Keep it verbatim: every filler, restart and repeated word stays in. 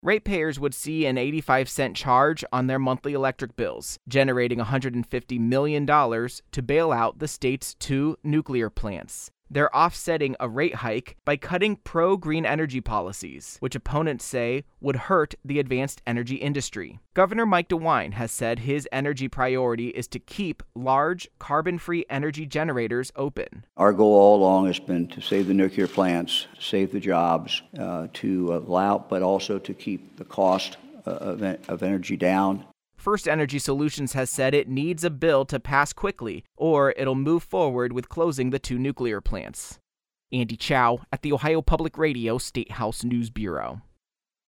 Ratepayers would see an eighty-five cent charge on their monthly electric bills, generating one hundred fifty million dollars to bail out the state's two nuclear plants. They're offsetting a rate hike by cutting pro-green energy policies, which opponents say would hurt the advanced energy industry. Governor Mike DeWine has said his energy priority is to keep large, carbon-free energy generators open. Our goal all along has been to save the nuclear plants, save the jobs, uh, to allow, but also to keep the cost uh, of, of energy down. First Energy Solutions has said it needs a bill to pass quickly, or it'll move forward with closing the two nuclear plants. Andy Chow at the Ohio Public Radio State House News Bureau.